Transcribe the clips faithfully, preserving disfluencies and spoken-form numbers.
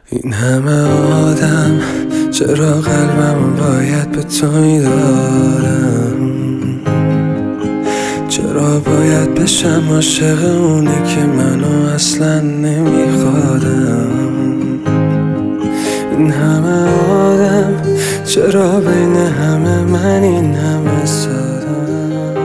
این همه آدم چرا قلبمو باید به تو میدارم؟ چرا باید بشم عاشق اونی که منو اصلا نمیخوادم؟ این همه آدم چرا بین همه من این همه سادم؟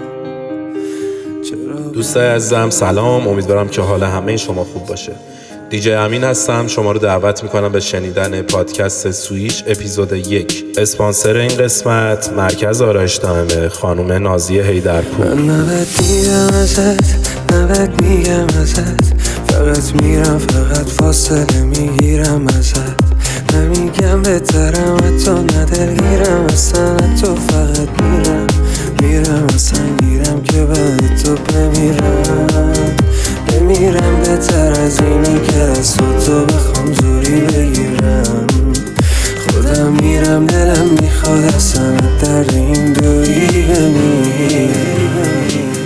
دوستای عزیزم سلام، امیدوارم که حال همه شما خوب باشه. دیجی امین هستم، شما رو دعوت میکنم به شنیدن پادکست سویش اپیزود یک. اسپانسر این قسمت مرکز آرایش دائمه خانم نازیه حیدرپور. من نباید میگم ازت، نباید میگم ازت، فقط میرم فقط فاصله میگیرم ازت. نمیگم بهترم حتی ندلگیرم اصلا، تو فقط میرم میرم اصلا گیرم که بعد تو بمیرم. بمیرم بهتر از اینی که از تو بخوام زوری بگیرم. خودم میرم دلم میخواد اصلا در این دوری بمیرم.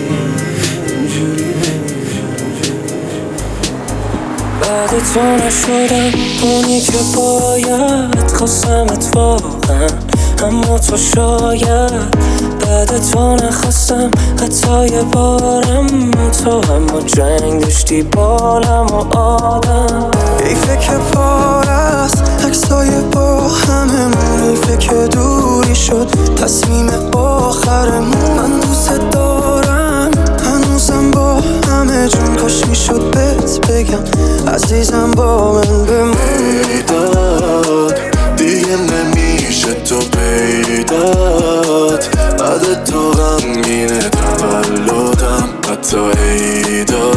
بعد تو نشدم اونی که باید، خواستمت واقعا اما تو شاید. بعد تو نخواستم حتی یه بارم، تو اما جنگ داشتی بالم و آدم. حیفه که پار است عکسای با هممون، حیفه که دوری شد تصمیم آخرمون. من دوست دارم هنوزم با همه جون، کاش میشد بهت بگم عزیزم با من بمون. داد دیگه نمیشه تو پیدات، بعد تو غمگینه تولدم حتی عیدا،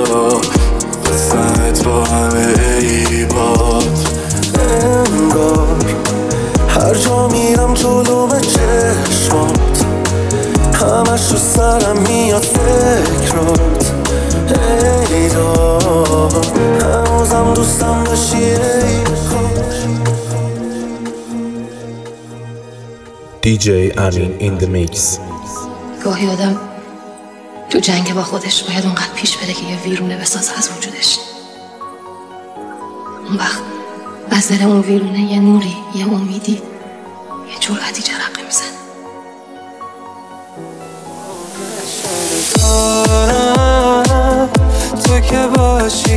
قصت با همه عیبات. انگار هر جا میرم جلو به چشمات، همش رو سرم میاد فکرات. ای دار هنوزم دوستم داشتی ای دیجی امین این the mix. گاهی آدم تو جنگ با خودش باید اونقدر پیش بره که یه ویرونه بسازه از وجودش. اون وقت از دل اون ویرونه یه نوری، یه امیدی، یه جرأتی جرقه میزنه. تو که باشی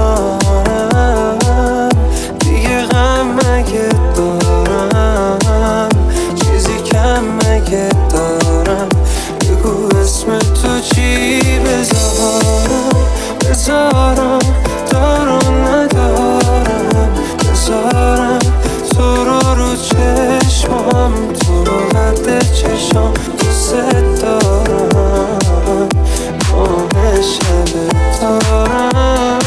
کنارم، دیگه غم مگه دارم، چیزی کم مگه دارم. بگو اسم تو چی بذارم، بذارم دارم ندارم، بذارم تو رو رو چشمم، تو رو رد چشم دوست دارم، ماه شب دارم.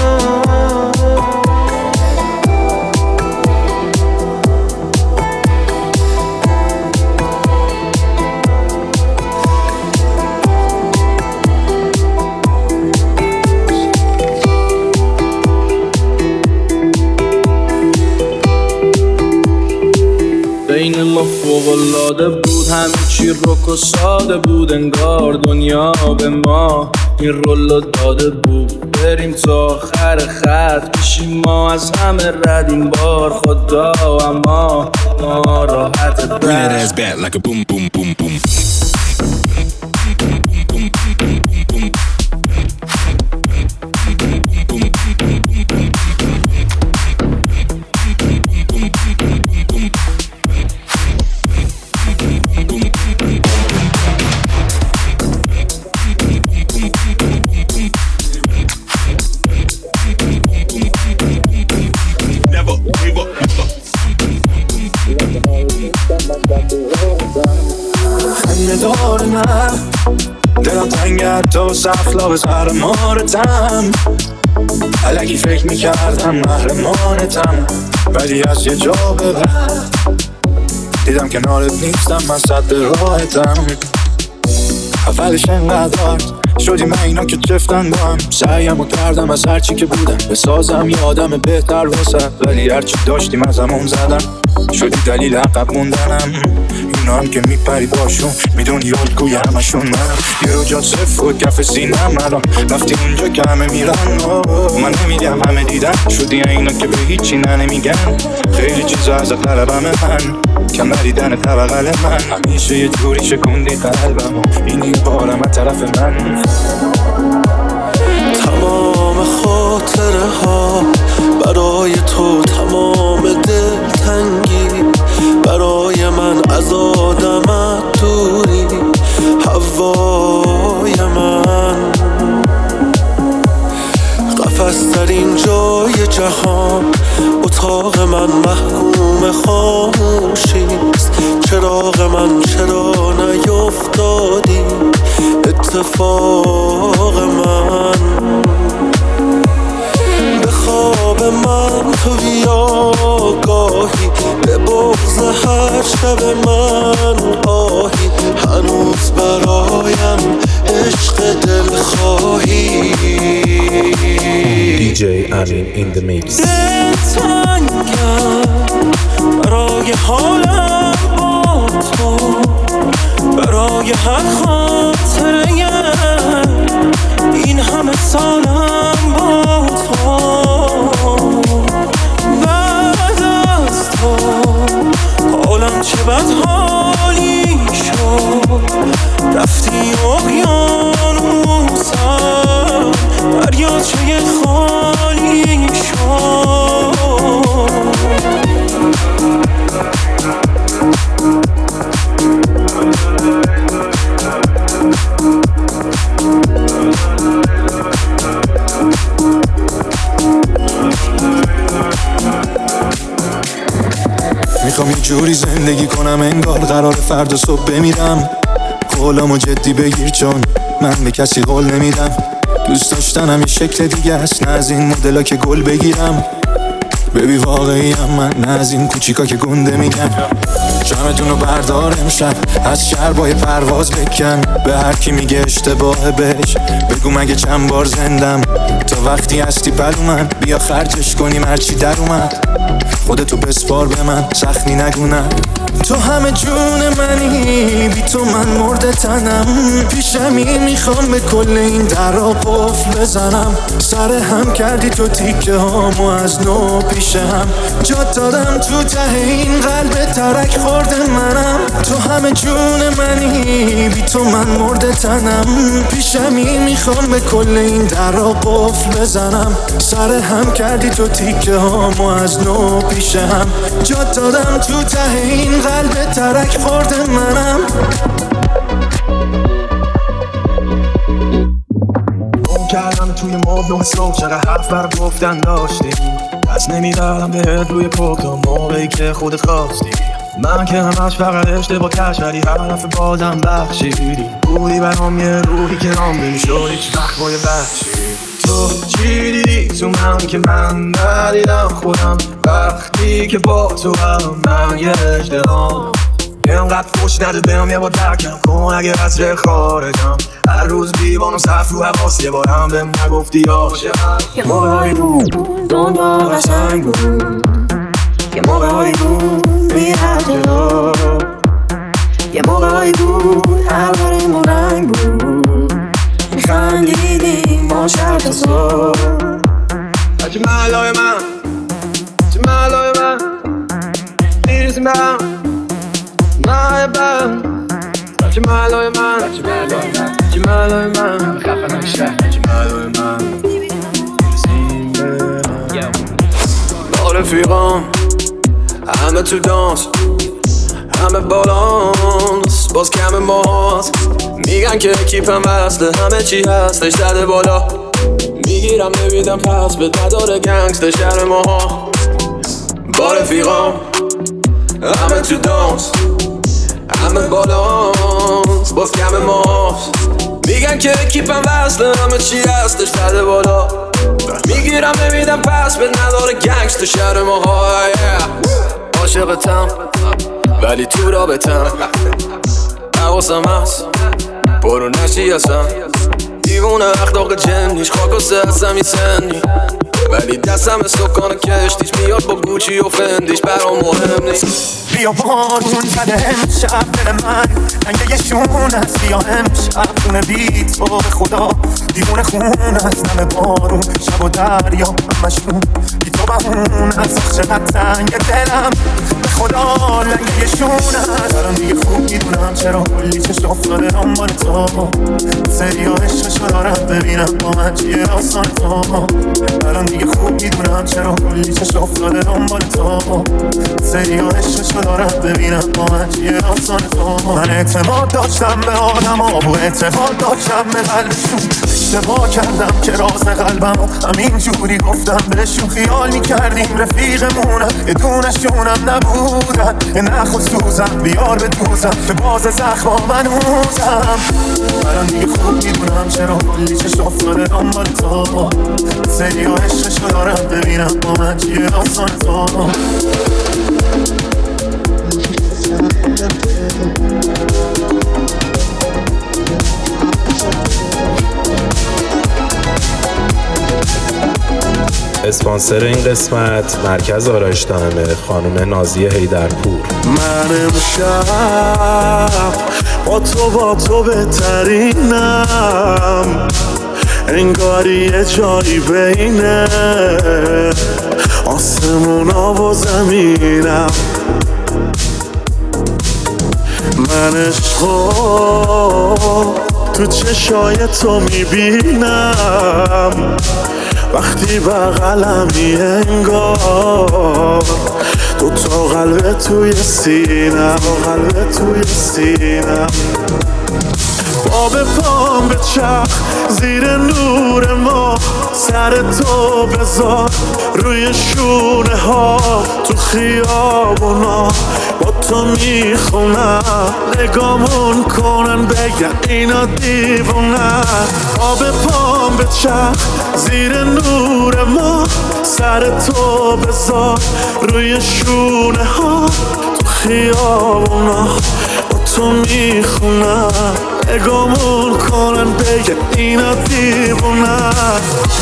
بین ما فوق‌العاده بود، همه چی رک و ساده بود، انگار دنیا به ما این رولو داده بود. بریم تا آخر خط بشیم ما از همه رد این بار، خدا اما ما راحت بر. خنده‌دار من دلم تنگت تو سفلا سر مارتم، الکی فکر میکردم محرمانتم، ولی از یه جا به بعد دیدم کنارت نیستم، من صد راحتم. اولش انقدر شدی من اینا که چفتن با هم، سعیم کردم از هرچی که بودم بسازم یه آدم بهتر واسه، ولی هرچی داشتیم از همون زدم، شدی دلیل عقب موندنم. این اونا هم که میپری باشون میدونی الگوی همشون منم. یه رو جا صفر و کف سینم الان رفتی اونجا که همه میرن. من نمیگم همه دیدن شدی اینا که به هیچی نه نمیگن. خیلی چیزا از قلبم من کم ندیدن طبقل من. همیشه یه جوری شکوندی قلبم و این این بارم از طرف من. تمام خاطره ها برای تو، تمام دلتنگی برای من، از آدمت دوری هوای من. قفس در این جای جهان اتاق من محکوم خاموشیست. چراغ من چرا نیفتادی اتفاق من. به خواب من تو بیا گاهی، به بغض هر شب من آهی. هنوز برایم عشق دل خواهی. دی جی امین این the mix. دلتنگم برای حالم با تو، برای هر خاطره این همه سالم با تو. بعد از تو حالم چه بد حالی شد. رفتی اقیانوسم دریاچه خالی شد. میخوام یه جوری زندگی کنم انگار قرار فردا صبح بمیرم. قولامو جدی بگیر چون من به کسی قول نمیدم. دوست داشتنم یه شکل دیگه است، نه از این مدلا که گل بگیرم. ببی واقعی هم من، نه از این کوچیکا که گنده میگن. شمتونو بردار امشب از شربای پرواز بکن. به هر کی میگه اشتباهه بهش بگو مگه چند بار زندم. تا وقتی هستی پلو من بیا خرجش کنیم هرچی در اومد. خودتو بسپار به من سختی نگونم. تو همه جون منی، بی تو من مرده تنم. پیشمی میخوام به کل این درا قفل بزنم. سر هم کردی تو تیکه هامو از نو پیش هم جات دادم. تو ته این قلب ترک خورده منم. تو همه جون منی، بی تو من مرده تنم. پیشمی میخوام به کل این درا قفل بزنم. سر هم کردی تو تیکه هامو از نو پیش هم جات دادم. تو ته این قلب ترک خورده منم. اون کردم توی مبنو صبح چقدر حرف بر گفتن داشتی. دست نمیدادم بهت روی پک تا موقعی که خودت خواستی. من که همش فقط اشتباه کش ولی حرف بازم بخشیدی. بودی برام یه روحی که رام نمیشد هیچ وقت با یه بخشی. تو چی دیدی تو من که من ندیدم خودم. وقتی که با تو هم من یه اجدهام. اینقدر فوش نده بهم یه بار درکم کن اگه از ره خارجم. هر روز بیوانم صف رو حواس یه بارم بهم نگفتی عاشقم. یه موقعی بود دنیا قشنگ بود. یه موقعی بود میرد جلو. یه موقعی بود هر بارمون رنگ بود. میخندیدیم ما شب تا صبح. هرچی محلای من، هرچی محلای من دیرسیم به هم محبم. هرچی محلای من، هرچی محلای من خفه نشه. هرچی محلای من دیرسیم به هم. با رفیقام همه تو دانس، همه بالانس باز کم ماست. میگن که کیپم وصله همه چی هستش زده بالا. میگیرم نمیدم پس به نداره گنگست شهر ماها. با رفیقام همه تو دانس، همه بالانس باز کم ماست. میگن که کیپم وصله همه چی هستش زده بالا. میگیرم نمیدم پس به نداره گنگست شهر ماها. عاشقتم ولی تو رابطم حواسم هست برو نشی اصلا. دیوونه اخلاق جنیش خاک و سه هستم این سنی. ولی دستم سکان کشتیش میاد با گوچی و فندیش برام مهم نیست. بیا بارون زده امشب دل من رنگ یه شون است. بیا امشب خونه بی تو به خدا دیوونه خون است. نم بارون شب و دریا همشون بی تو بهون است. آخ چقدر تنگ دلم به خدا لنگ یه شون است. الان دیگه خوب میدونم چرا کلی چشم افتاده دنبال تو. سری و عشقشو دارم ببینم با من چیه داستان تو. الان دیگه خوب میدونم چرا کلی چشم افتاده دنبال تو. سری و عشقشو دارم ببینم با من چیه داستان تو. من اعتماد داشتم به آدم ها و اعتماد داشتم به قلبشون. اشتباه کردم که راز قلبم و همین جوری گفتم بهشون. خیال میکردیم رفیقمونم یه دونشونم نبودن. یه نخوش دوزم بیار به دوزم که باز زخما منوزم. الان دیگه خوب میدونم چرا کلی چشم افتاده دنبال تو. سری و عشقشو دارم ببینم با من چیه داستان تو. اسپانسر این قسمت مرکز آرایش دائمه خانم نازیه حیدرپور. من امشب با تو با تو بهترینم. انگاری یه جایی بینه آسمونا و زمینم. من عشقو تو چشای تو میبینم. وقتی بغلمی انگار دو تا قلب توی سینم. قلب توی سینم. باب پام به چرخ زیر نور ما. سر تو بذار روی شونه ها. تو خیابونا با تو میخونم. نگامون کنن بگن اینا دیوونن. باب پام به چرخ زیر نور ما. سر تو بذار روی شونه ها. تو خیابونا با تو میخونم. نگامون کنن بگن اینا دیوونن.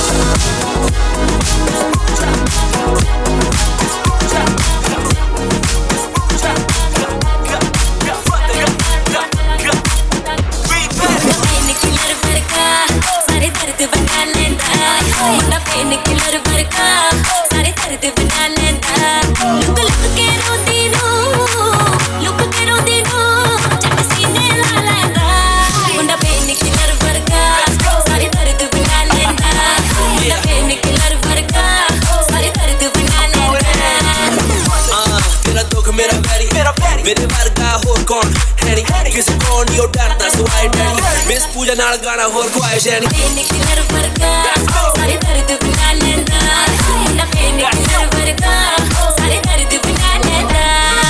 मेरे वर्गा होर कौन है नी किसी कौन यो डरता सुहाई डैडी मिस पूजा नाल गाना होर ख्वाहिश है नी निकलर वर्गा सारे दर्द भुला लेंदा ना पे निकलर वर्गा सारे दर्द भुला लेंदा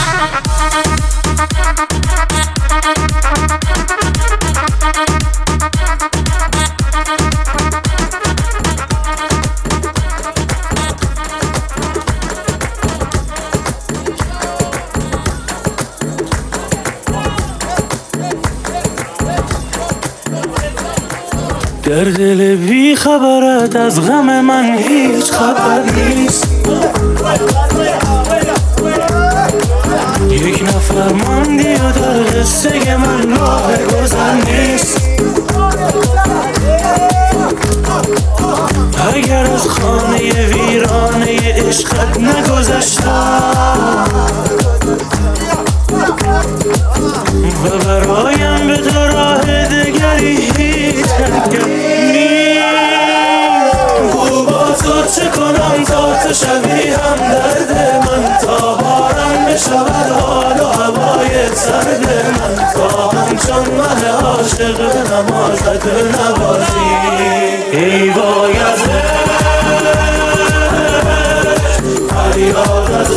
در دل بی خبرت از غم من هیچ خبر نیست. یک نفر ماندی و در قصه من راه گذر نیست. اگر از خانه ویرانه عشقت نگذشتم و برایم به تو راه دگری هیچ حرکت نیست. گو با تو چه کنم تا تو شوی هم درد من. تا بارم بشود حال و هوای سرد من. تا همچون من عاشق به نمازت نوازی. ای وای از عشق فریاد از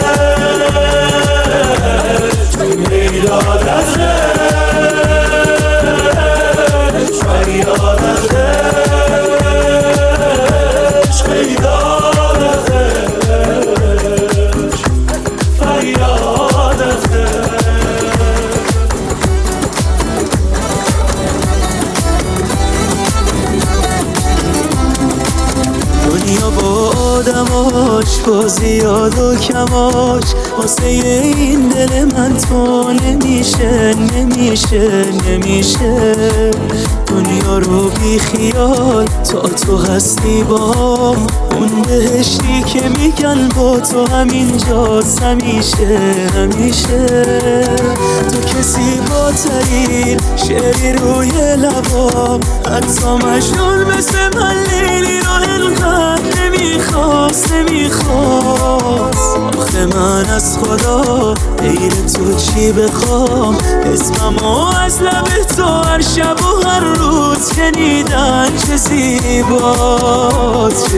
عشق میداد از عشق فریاد از عشق میداد از عشق فریاد از عشق. با زیاد و کماش واسه این دل من تو نمیشه نمیشه نمیشه دنیا رو بی خیال تا تو هستی با اون بهشتی که میگن با تو همینجاست همیشه همیشه تو کسی با ترین شعری روی لبام حتی مجنون مثل من لیلی رو انقدر نمیخواست نمیخواست آخه من از خدا غیر تو چی بخوام اسممو از لب تو هر شب و هر روز شنیدن چه زیباست چه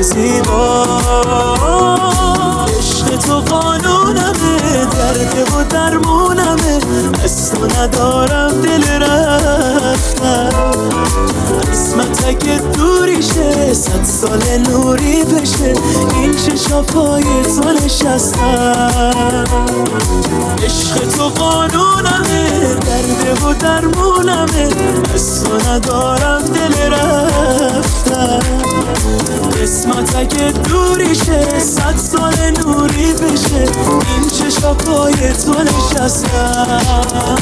زیباست عشق تو قانونمه درد و درمونمه از تو ندارم دل رفتن قسمت اگه دوری شه صد سال نوری بشه این چشاپای تو نشستن عشق تو قانونمه درد و درمونمه از تو ندارم دل رفتن قسمت اگه دوری شه صد سال نوری بشه این چشاپای تو نشستن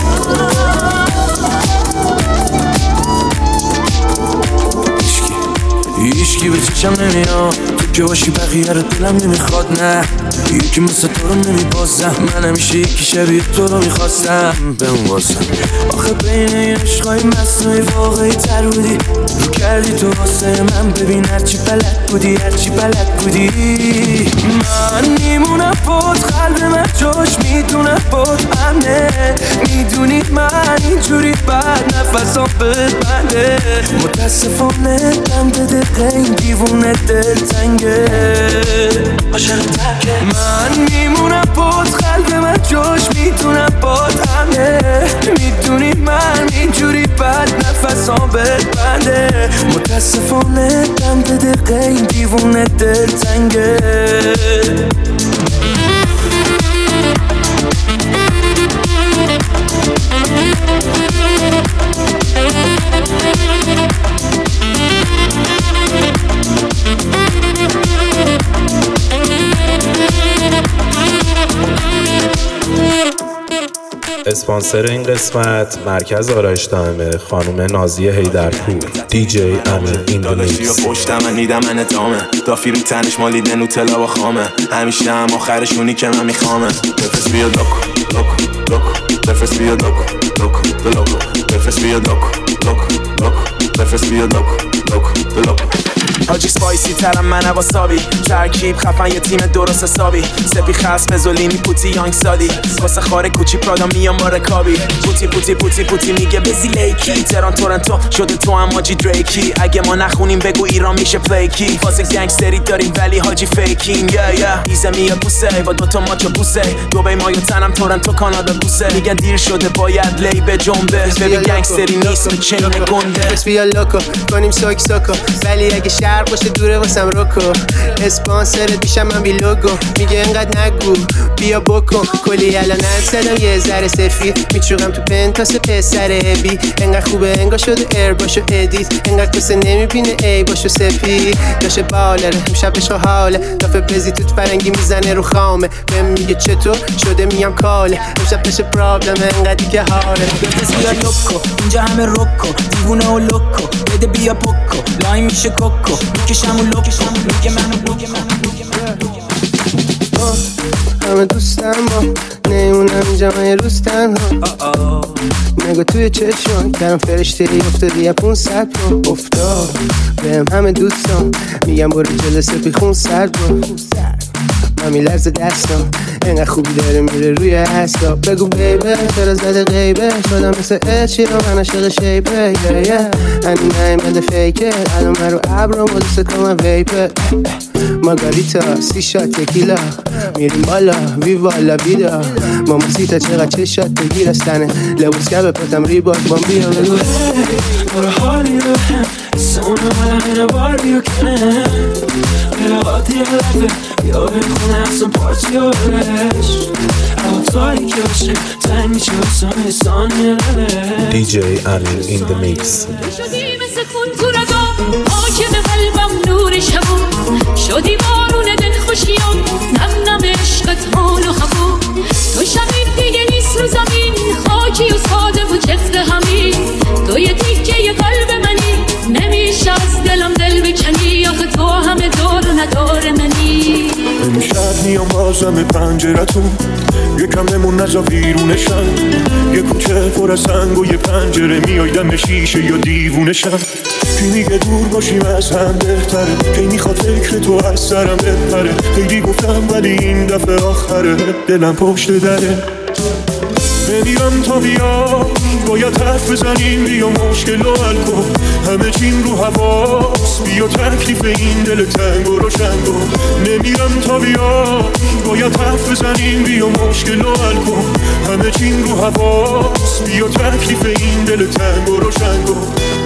هیچکی به چشم نمیاد تو که باشی بقیه رو دلم نمیخواد نه یکی مثل تو رو نمیبازم من همیشه یکی شبیه تو رو میخواستم به اون واسم آخه بین این عشقای مصنوعی واقعی تر بودی رو کردی تو واسه من ببین هرچی بلد بودی هرچی بلد بودی من میمونم بود قلب من جاش میدونم بود امنه میدونی من اینجوری بعد نفسام ببنده متاسفانه دم بده این دیوونه دل تنگه من میمونم بود قلب من جاش میدونم بود همه میدونی من اینجوری بد نفسام ببنده متاسفانه دم بده این دیوونه دل تنگه اسپانسر این قسمت مرکز آرایش دائمه خانم نازیه حیدرپور دی جی امین این د میکس پشت من میدم من ادامه دافی رو تنش مالیده نوتلا و خامه همیشه هم آخرشونی که من میخوامه بفرست بیا دوکو دوکو دوکو بفرست بیا دوکو دوکو دلوکو بفرست بیا دوکو دوکو دوکو بفرست بیا دوکو دوکو دلوکو حاجی سپایسی ترم من واسابی ترکیب خفن یه تیم درست حسابی سپی خس مزولینی پوتی یانگ سادی واسه خاره کوچی پرادا میام با رکابی پوتی پوتی پوتی پوتی میگه بزی لیکی تهران تورنتو شده تو هم حاجی دریکی اگه ما نخونیم بگو ایران میشه پلیکی فاز گنگستری داریم ولی حاجی فیکینگ یا یا ایزه میاد بوسه با دوتا ماچو بوسه دوبای مایو تنم تورنتو کانادا بوسه میگن دیر شده باید لی به جنبه ببین گنگستری نیست به چنین گنده بس بیا لوکو کنیم سوک سوکو ولی اگه شهر باشه دوره واسم روکو اسپانسرت میشم من بی لوگو میگه انقدر نگو بیا بکن کلی الان زدم یه ذره سفید میچوقم تو پنتاس پسر بی انقدر خوبه انگار شده ایر باشو ادیت انقدر کسه نمیبینه ای باشو سفید داشه بالره امشب بشو حاله دافه بزی توت فرنگی میزنه رو خامه بهم میگه چطور شده میام کاله امشب بشه پرابلم انقدری که حاله بفرست بیا لوکو اینجا همه روکو دیوونه و لوکو بده بیا پوکو لاین میشه کوکو میکشم و لوکو میگه منو میگه منو همه دوستم با نیمونم اینجا من یه روز تنها نگو توی چشم کردم فرشته ای افتادی یا پونصد با افتاد بهم همه دوستم میگم برو جلسه بی خون سرد با من میلرزه دستم اینقدر خوبی داره میره روی هستا بگو بیبه چرا زده غیبه شدم مثل اشی رو من عشق شیبه هنی نایم بده فیکه الان من رو عبرم و دوست کنم ویپه مارگاریتا سی شات تکیلا میریم بالا وی والا بیدا ماما سیتا چقدر چه شات بگیر استنه لبوس که بپتم ریباک بام بیا بگو برو حالی رو هم اسم اونو من همینه بار بیو کنه برو عادی لفه بیا بخونه اصلا پارتی و برش اما تاریکی باشه تنگ میشه بسانه سانه روش دی جی امین این د میکس شدی مثل خون تو رگام آکم قلبم نور شبون شدی بارون دل خوشیام میام بازم پنجرتون، یکم بمون نزا ویرونشم. یه کوچه پر از سنگ و یه پنجره میای دم شیشه یا دیوونشم. کی میگه دور باشیم از هم بهتره، کی میخواد فکر تو از سرم بپره. خیلی گفتم ولی این دفعه آخره، دلم پشت دره. نمیرم تا بیا، باید حرف بزنیم، بیا مشکل رو حل کن. همه چیم رو حواس، بیا تکلیف این دل تنگ و روشن کن. نمیرم تا بیا، باید حرف بزنیم، بیا مشکل رو حل کن. همه چیم رو حواس، بیا تکلیف این دل تنگ و روشن کن.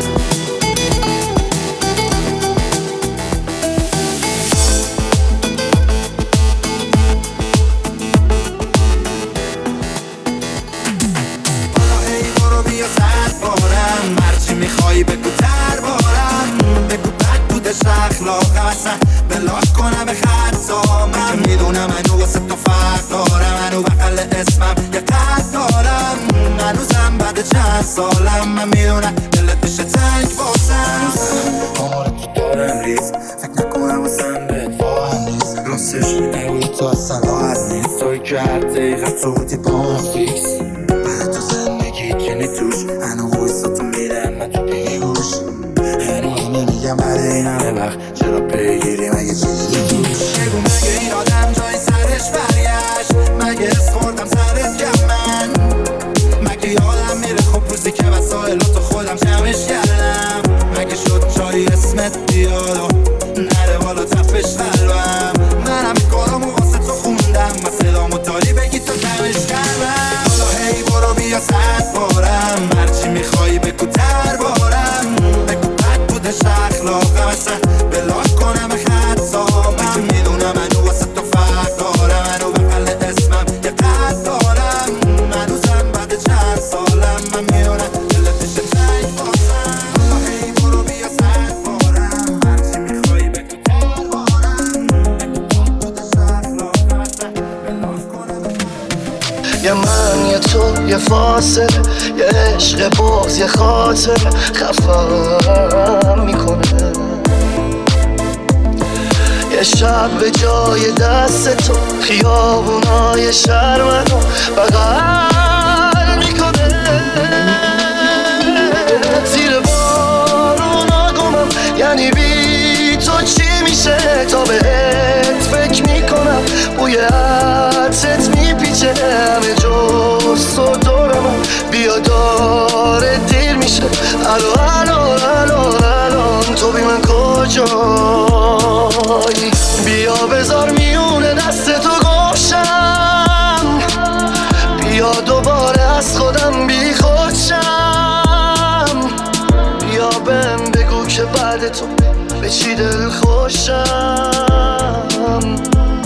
میخوای بگو تر بارم، بگو بد بودش اخلاقم، اصلا بلاک کنم به خطا. من میدونم منو واسه تو فرق دارم، منو بقل اسمم یه قد دارم. هنوزم بعد چند سالم من میدونم دلت میشه تنگ باسم. آمار تو دارم ریز، فکر نکنم واسم بهت واهم نیست. راستش نگوی تو اصلا راحت نیست، توی که هر دقیقه تو بودی با من فیکس. بعد تو زندگی کنی توش، هنو ویسا تو میرم من تو بیهوش. هنو نمیگم بعد این همه وقت چرا پیگیری مگه چیزی توش. بگو مگه این آدم جای سرش برگشت، مگه اس خوردم سرت کم من. مگه یادم میره خب روزی که وسایلاتو خودم جمعش کردم. مگه شد جایی اسمت بیاد و نره بالا تفش قلبم. من همه کارامو واسه تو خوندم و صدامو داری بگی تو کمش کردم. حالا هی برو بیا صد بارم، هرچی میخوایی بگو تر بارم. بگو بد بودش اخلاقم، اصلا بلاک کنم خطا. من میدونم منو واسه تو فرق دارم، منو بقل اسمم یه قد دارم. هنوزم بعد چند سالم من میدونم دلت میشه تنگ باسم. حالا هی برو بیا صد بارم، هرچی میخوایی بگو تر بارم. بگو بد بودش اخلاقم، اصلا بلاک کنم. یه من یه تو یه فاصله، یه عشق باز یه خاطر خفم میکنه. یه شب به جای دست تو خیابونای شهر منو بغل میکنه. زیر بارونا گمم، یعنی بی تو چی میشه. تا بهت فکر میکنم بوی عطرت میپیچه همه جز تو دورم. بیا داره دیر میشه، الو الو الو الان تو بی من کجایی. بیا بذار میونه دست تو گوشم، بیا دوباره از خودم بی خودشم. بیا بهم بگو که بعد تو به چی دل خوشم.